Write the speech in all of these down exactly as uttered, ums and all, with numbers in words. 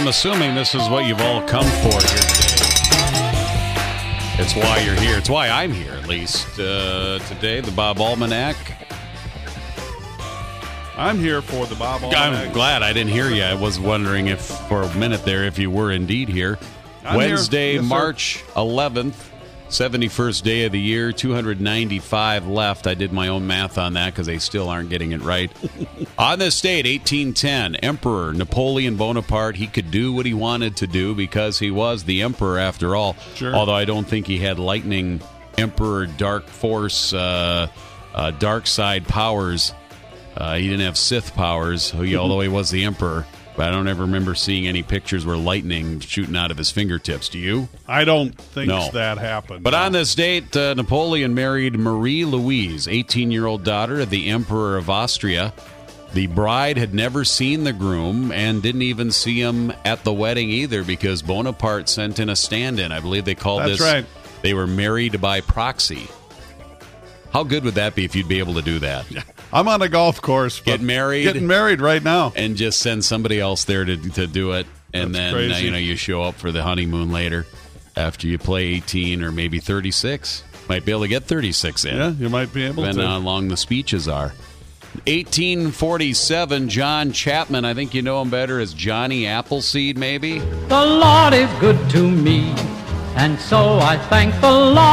I'm assuming this is what you've all come for here today. It's why you're here. It's why I'm here, at least. Uh, today, the Bob Almanac. I'm here for the Bob Almanac. I'm glad I didn't hear you. I was wondering if, for a minute there, if you were indeed here. I'm Wednesday, here. Yes, March eleventh, seventy-first day of the year, two hundred ninety-five left. I did my own math on that because they still aren't getting it right. On this date, eighteen ten, Emperor Napoleon Bonaparte. He could do what he wanted to do because he was the emperor after all. Sure. Although I don't think he had lightning, emperor, dark force, uh, uh, dark side powers. Uh, he didn't have Sith powers, although he was the emperor. But I don't ever remember seeing any pictures where lightning shooting out of his fingertips. Do you? I don't think No. that happened. But no. on this date, uh, Napoleon married Marie Louise, eighteen-year-old daughter of the Emperor of Austria. The bride had never seen the groom and didn't even see him at the wedding either because Bonaparte sent in a stand-in. I believe they called That's this. right. They were married by proxy. How good would that be if you'd be able to do that? I'm on a golf course. Get married. Getting married right now. And just send somebody else there to to do it, and That's then uh, crazy. you know you show up for the honeymoon later after you play eighteen or maybe thirty-six. Might be able to get thirty-six in. Yeah, you might be able Depending to. on how long the speeches are. eighteen forty-seven, John Chapman. I think you know him better as Johnny Appleseed, maybe. The Lord is good to me, and so I thank the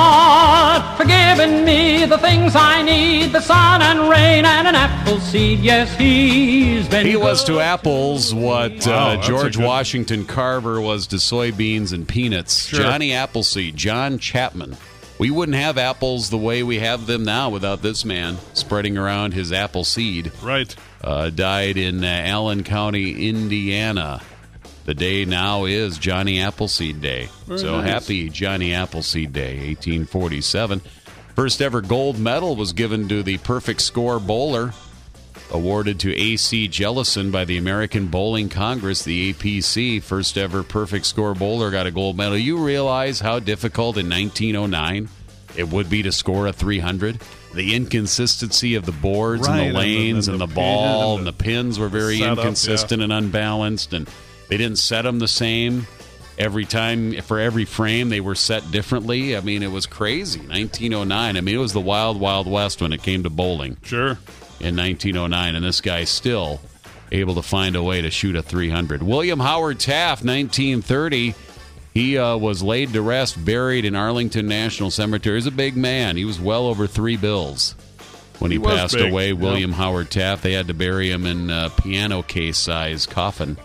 Lord for giving me the things I need, the sun and rain and an apple seed. Yes, he's been He was good to apples what Wow, uh, that's George a good- Washington Carver was to soybeans and peanuts. Sure. Johnny Appleseed, John Chapman. We wouldn't have apples the way we have them now without this man spreading around his apple seed. Right. Uh, died in uh, Allen County, Indiana. The day now is Johnny Appleseed Day. Very so nice. happy Johnny Appleseed Day, eighteen forty-seven. First ever gold medal was given to the perfect score bowler, awarded to A C Jellison by the American Bowling Congress, the A P C. First ever perfect score bowler got a gold medal. You realize how difficult in nineteen oh nine it would be to score a three hundred? The inconsistency of the boards Right, and and the the- lanes and and the the, pin ball and and the the pins were very setup, inconsistent and unbalanced, and they didn't set them the same. Every time, for every frame, they were set differently. I mean, it was crazy. nineteen oh nine. I mean, it was the wild, wild west when it came to bowling Sure. in nineteen oh nine, and this guy's still able to find a way to shoot a three hundred. William Howard Taft, nineteen thirty. He uh, was laid to rest, buried in Arlington National Cemetery. He's a big man. He was well over three bills when he, He was passed big, away. yeah. William Howard Taft. They had to bury him in a piano case size coffin.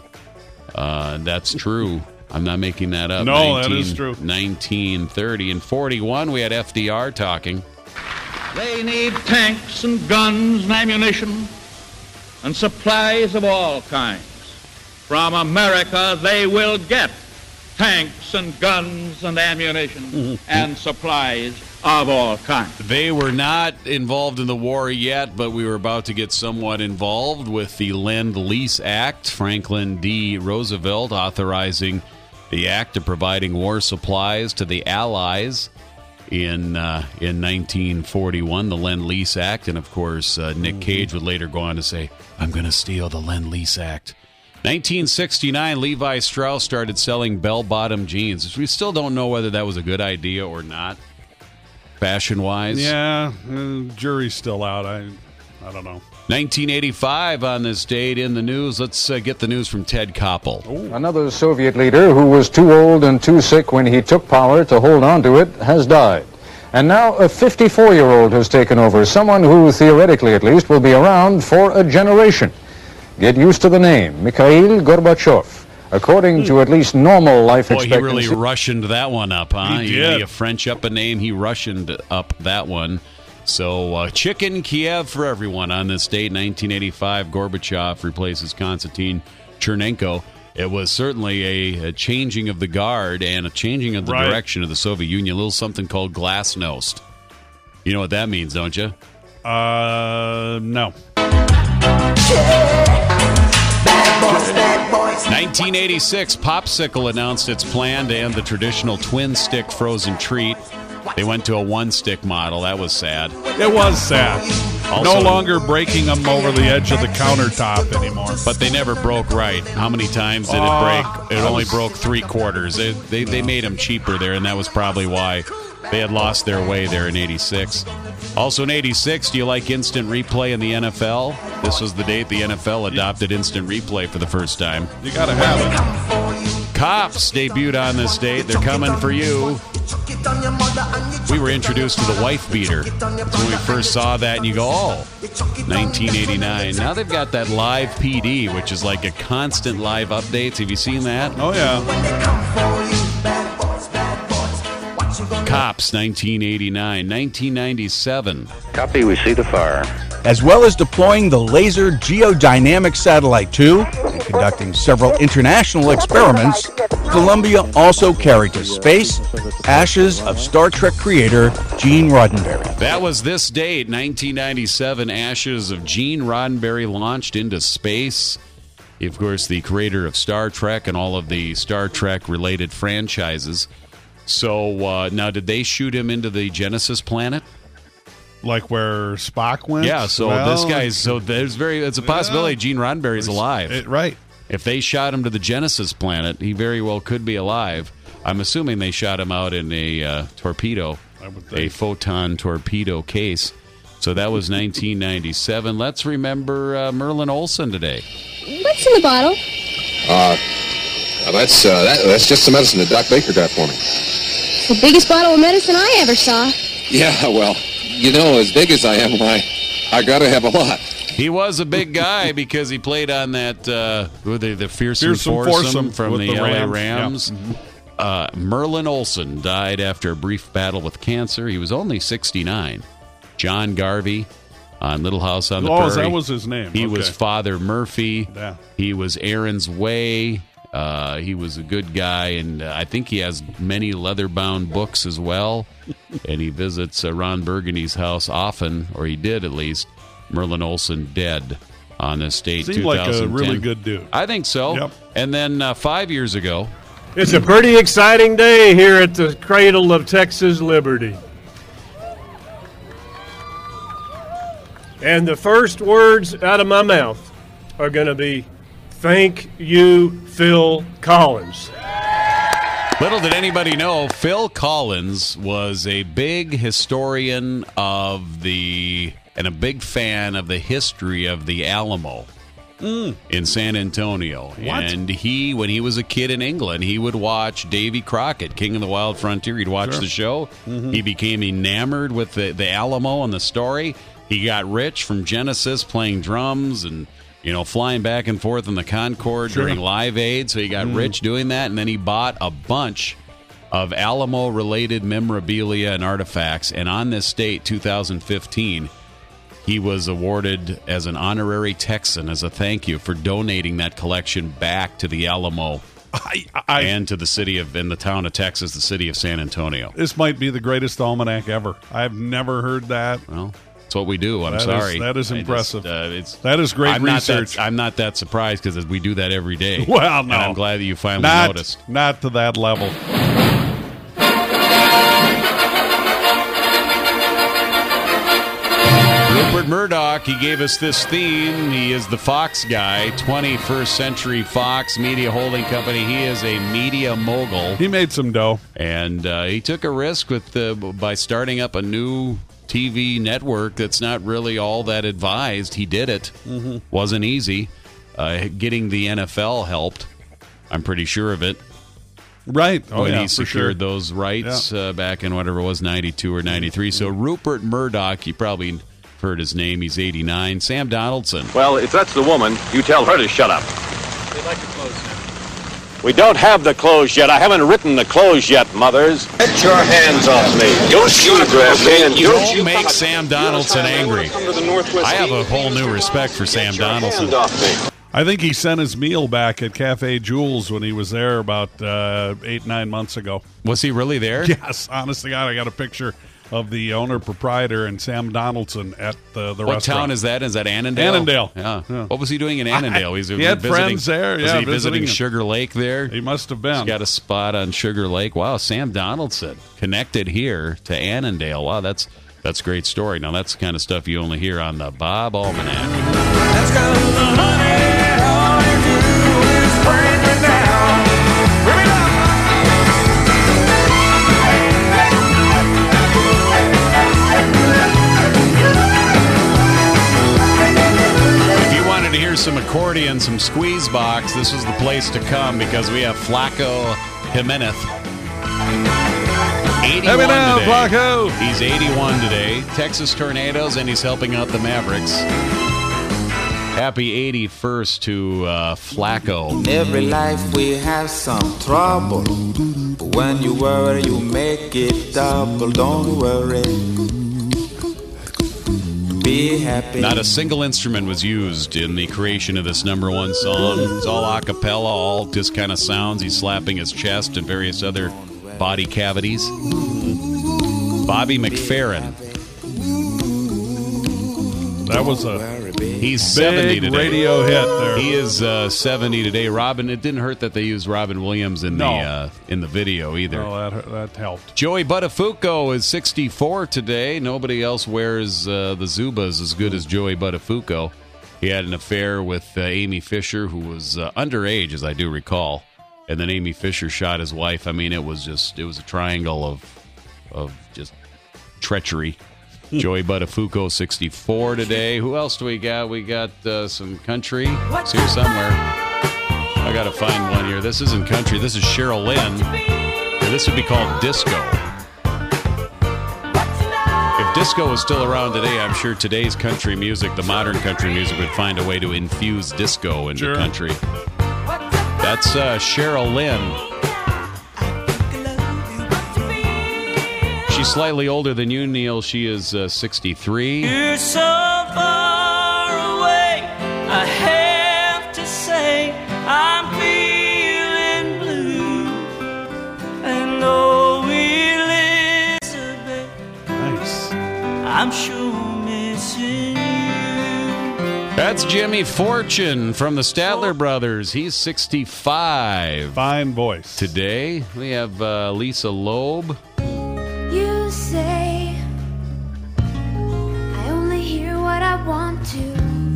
Uh, that's true. I'm not making that up. No, that is true. nineteen thirty and forty-one, we had F D R talking. They need tanks and guns and ammunition and supplies of all kinds. From America they will get tanks and guns and ammunition and supplies of all kinds. They were not involved in the war yet, but we were about to get somewhat involved with the Lend-Lease Act. Franklin D. Roosevelt authorizing the act of providing war supplies to the Allies in uh, in nineteen forty-one, the Lend-Lease Act. And, of course, uh, Nick Cage would later go on to say, I'm going to steal the Lend-Lease Act. nineteen sixty-nine, Levi Strauss started selling bell-bottom jeans. We still don't know whether that was a good idea or not, fashion-wise. Yeah, uh, jury's still out. I, I don't know. nineteen eighty-five on this date in the news. Let's uh, get the news from Ted Koppel. Another Soviet leader who was too old and too sick when he took power to hold on to it has died. And now a fifty-four-year-old has taken over, someone who, theoretically at least, will be around for a generation. Get used to the name, Mikhail Gorbachev. According to at least normal life Boy, he expectancy... really Russianed that one up, huh? He You- did. You French up a name, he Russianed up that one. So, uh, Chicken Kiev for everyone on this date, nineteen eighty-five. Gorbachev replaces Konstantin Chernenko. It was certainly a, a changing of the guard and a changing of the Right. direction of the Soviet Union. A little something called glasnost. You know what that means, don't you? Uh, no. nineteen eighty-six, Popsicle announced its plan to end the traditional twin stick frozen treat They went to a one-stick model. That was sad. It was sad. Also- no longer breaking them over the edge of the countertop anymore. But they never broke right. How many times did it Oh, break? It I only was- broke three quarters. They, they, they made them cheaper there, and that was probably why they had lost their way there in eighty-six. Also in eighty-six, do you like instant replay in the N F L? This was the date the N F L adopted instant replay for the first time. You got to have it. Cops debuted on this date. They're coming for you. We were introduced to the wife beater. That's when we first saw that, and you go, oh, nineteen eighty-nine. Now they've got that live P D, which is like a constant live updates. Have you seen that? Oh, yeah. Cops, nineteen eighty-nine. nineteen ninety-seven. Copy, we see the fire. As well as deploying the Laser Geodynamic Satellite two and conducting several international experiments, Columbia also carried to space ashes of Star Trek creator Gene Roddenberry. That was this date, nineteen ninety-seven. Ashes of Gene Roddenberry launched into space. Of course, the creator of Star Trek and all of the Star Trek-related franchises. So uh, now, did they shoot him into the Genesis planet? Like where Spock went? Yeah. So Well, this guy. So there's very. It's a possibility Yeah. Gene Roddenberry's alive. It, right. If they shot him to the Genesis planet, he very well could be alive. I'm assuming they shot him out in a uh, torpedo, I would a think. photon torpedo case. So that was nineteen ninety-seven. Let's remember uh, Merlin Olsen today. What's in the bottle? Uh, uh, that's uh, that, that's just the medicine that Doc Baker got for me. It's the biggest bottle of medicine I ever saw. Yeah, well, you know, as big as I am, I I gotta have a lot. He was a big guy because he played on that uh, who were they, the fearsome, Fearsome foursome, Foursome from with the, the L A Rams. Rams. Uh, Merlin Olsen died after a brief battle with cancer. He was only sixty-nine. John Garvey on Little House on the Oh, Prairie. that was his name. He Okay. was Father Murphy. Yeah. He was Aaron's Way. Uh, he was a good guy, and uh, I think he has many leather-bound books as well. And he visits uh, Ron Burgundy's house often, or he did at least. Merlin Olsen dead on this date. Seemed like a two thousand ten. really good dude. I think so. Yep. And then uh, five years ago, It's a pretty exciting day here at the cradle of Texas liberty. And the first words out of my mouth are going to be, thank you, Phil Collins. little did anybody know, Phil Collins was a big historian of the, and a big fan of the history of the Alamo. Mm. In San Antonio. What? And he, when he was a kid in England, he would watch Davy Crockett, King of the Wild Frontier. He'd watch Sure. the show. Mm-hmm. He became enamored with the, the Alamo and the story. He got rich from Genesis playing drums and, you know, flying back and forth in the Concorde Sure. during Live Aid. So he got Mm. rich doing that. And then he bought a bunch of Alamo-related memorabilia and artifacts. And on this date, two thousand fifteen, he was awarded as an honorary Texan as a thank you for donating that collection back to the Alamo I, I, and to the city of, in the town of Texas, the city of San Antonio. this might be the greatest almanac ever. I've never heard that. Well, that's what we do. I'm That is- sorry. that is I impressive. Just, uh, it's, That is great I'm research. Not that, I'm not that surprised because we do that every day. Well, no. And I'm glad that you finally not, noticed. not to that level. Rupert Murdoch, he gave us this theme. He is the Fox guy, twenty-first Century Fox Media Holding Company. He is a media mogul. He made some dough. And uh, he took a risk with the, by starting up a new T V network that's not really all that advised. He did it. Mm-hmm. Wasn't easy. Uh, getting the N F L helped. I'm pretty sure of it. Right. Oh, when yeah, he for secured sure. those rights Yeah. uh, back in whatever it was, ninety-two or ninety-three. So Rupert Murdoch, you probably heard his name. He's eighty-nine. Sam Donaldson. Well, if that's the woman, you tell her to shut up. They'd like to close now. We don't have the clothes yet. I haven't written the clothes yet, mothers. Get your hands off me. Don't you grab me and Don't you make Sam Donaldson angry. I have a whole new respect for Sam Donaldson. I think he sent his meal back at Cafe Jules when he was there about uh, eight, nine months ago. Was he really there? Yes, honest to God, I got a picture. of the owner proprietor and Sam Donaldson at the the what restaurant. town is that? Is that Annandale? Annandale. Yeah. Yeah. What was he doing in Annandale? He's he had visiting, friends there. Was yeah, he visiting, visiting Sugar Lake there? He must have been. He's got a spot on Sugar Lake. Wow, Sam Donaldson connected here to Annandale. Wow, that's that's a great story. Now that's the kind of stuff you only hear on the Bob Almanac. That's 'cause the honey, all you do is bring me down. Bring me down. If you wanted to hear some accordion, some squeeze box, this is the place to come because we have Flaco Jimenez. eighty-one now, today. Flaco. He's eighty-one today. Texas Tornadoes, and he's helping out the Mavericks. Happy eighty-first to uh, Flaco. Every life we have some trouble. But when you worry, you make it double. Don't worry. Be happy. Not a single instrument was used in the creation of this number one song. It's all a cappella, all just kind of sounds. He's slapping his chest and various other body cavities. Bobby McFerrin. That was a He's big seventy today. radio hit there. He is uh, seventy today. Robin. It didn't hurt that they used Robin Williams in No. the uh, in the video either. Oh, that, that helped. Joey Buttafuoco is sixty-four today. Nobody else wears uh, the Zubas as good as Joey Buttafuoco. He had an affair with uh, Amy Fisher, who was uh, underage, as I do recall. And then Amy Fisher shot his wife. I mean, it was just, it was a triangle of of just treachery. Joey Buttafuoco, sixty-four today. Who else do we got? We got uh, some country. It's here somewhere. I got to find one here. This isn't country. This is Cheryl Lynn. Yeah, this would be called disco. If disco was still around today, I'm sure today's country music, the modern country music, would find a way to infuse disco into Sure. country. That's uh, Cheryl Lynn. She's slightly older than you, Neil. She is uh, sixty-three. You're so far away, I have to say I'm feeling blue. And oh, Elizabeth, Nice. I'm sure missing you. That's Jimmy Fortune from the Statler Brothers. He's sixty-five. Fine voice. Today, we have uh, Lisa Loeb. You say I only hear what I want to.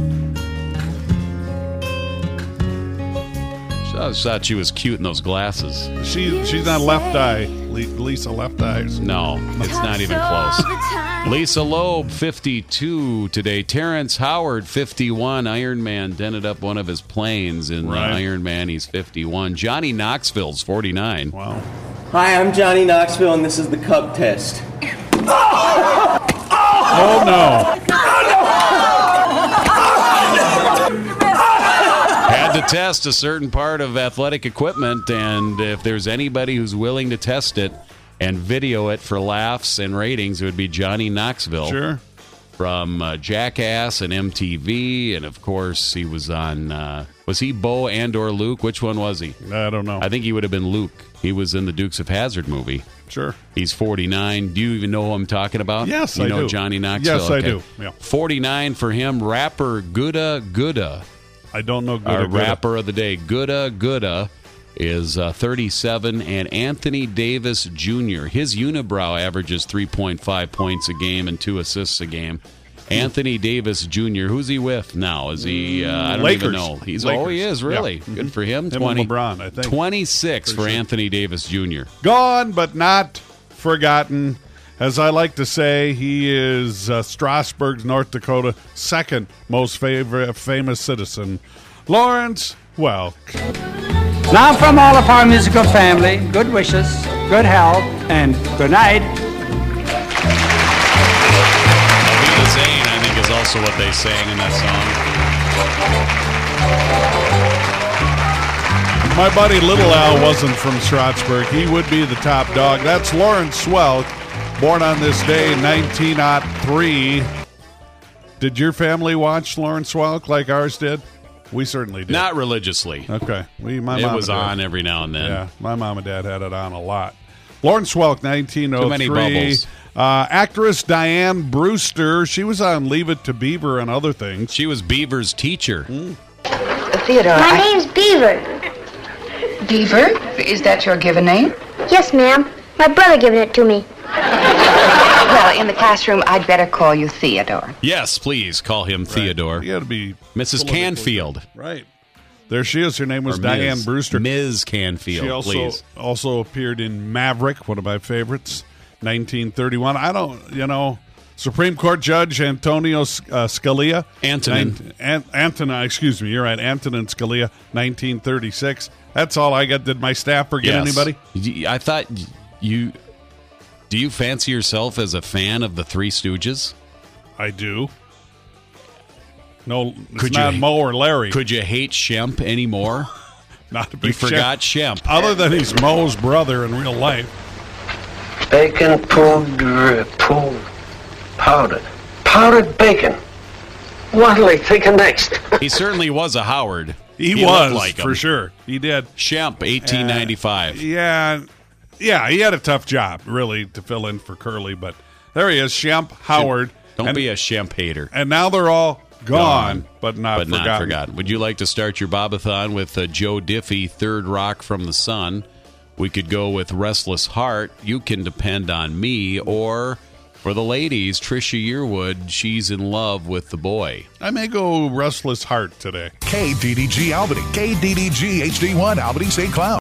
I always thought she was cute in those glasses. She she's not left eye. Le- Lisa left eyes. No, it's not even close. Lisa Loeb, fifty-two today. Terrence Howard, fifty-one. Iron Man dented up one of his planes in uh, Right. Iron Man. He's fifty-one. Johnny Knoxville's forty-nine. Wow. Hi, I'm Johnny Knoxville, and this is the Cub Test. Oh, no. Had to test a certain part of athletic equipment, and if there's anybody who's willing to test it and video it for laughs and ratings, it would be Johnny Knoxville. Sure. From uh, Jackass and M T V, and of course he was on. Uh, was he Bo and or Luke? Which one was he? I don't know. I think he would have been Luke. He was in the Dukes of Hazzard movie. Sure. He's forty-nine. Do you even know who I'm talking about? Yes, you I know do. Johnny Knoxville. Yes, I Okay. do. Yeah. forty-nine for him. Rapper Gooda Gooda. I don't know. Our Gooda Gooda. rapper of the day, Gooda Gooda, is uh, thirty-seven, and Anthony Davis Junior His unibrow averages three point five points a game and two assists a game. Anthony Davis Junior Who's he with now? Is he? Uh, I don't Lakers. even know. He's Lakers. oh, he is really Yeah. good for him. Him and Twenty LeBron, I think. twenty-six For for sure. Anthony Davis Junior Gone, but not forgotten. As I like to say, he is uh, Strasburg's, North Dakota, second most favorite, famous citizen, Lawrence Welk. Now from all of our musical family, good wishes, good health, and good night. Vida Zane, I think, is also what they sang in that song. My buddy Little Al wasn't from Strasburg. He would be the top dog. That's Lawrence Welk, born on this day, nineteen oh three. Did your family watch Lawrence Welk like ours did? We certainly did. Not religiously. Okay. We, my it mom was and dad- on every now and then. Yeah, my mom and dad had it on a lot. Lawrence Welk, nineteen oh three. Too many bubbles. Uh, actress Diane Brewster, she was on Leave It to Beaver and other things. She was Beaver's teacher. Mm. Theodore, My I- name's Beaver. Beaver? Is that your given name? Yes, ma'am. My brother giving it to me. Well, in the classroom, I'd better call you Theodore. Yes, please call him Theodore. You got to be Missus Canfield. Right. There she is. Her name was Or Diane Miz Brewster. Miz Canfield, She also please. also appeared in Maverick, one of my favorites, nineteen thirty-one. I don't, you know, Supreme Court Judge Antonio uh, Scalia. Antonin. Nin- An- Antonin, excuse me, you're right. Antonin Scalia, nineteen thirty-six. That's all I got. Did my staff forget Yes. anybody? Y- I thought you... Do you fancy yourself as a fan of the Three Stooges? I do. No, it's Could not you- Mo or Larry. Could you hate Shemp anymore? Not a big You forgot Shemp. Shemp. Other than he's Mo's brother in real life. Bacon powder, pulled, powdered. Powdered bacon. What'll he think of next? He certainly was a Howard. He, looked was, like him. for sure. He did. Shemp, eighteen ninety-five. Uh, yeah, yeah, he had a tough job, really, to fill in for Curly, but there he is, Shemp, Howard. Don't and, be a Shemp hater. And now they're all gone, Gone, but not but forgotten. not forgotten. Would you like to start your Bobathon with uh, Joe Diffie, Third Rock from the Sun? We could go with Restless Heart, You Can Depend on Me, or for the ladies, Trisha Yearwood, She's in Love with the Boy. I may go Restless Heart today. K D D G Albany, K D D G H D one Albany Saint Cloud.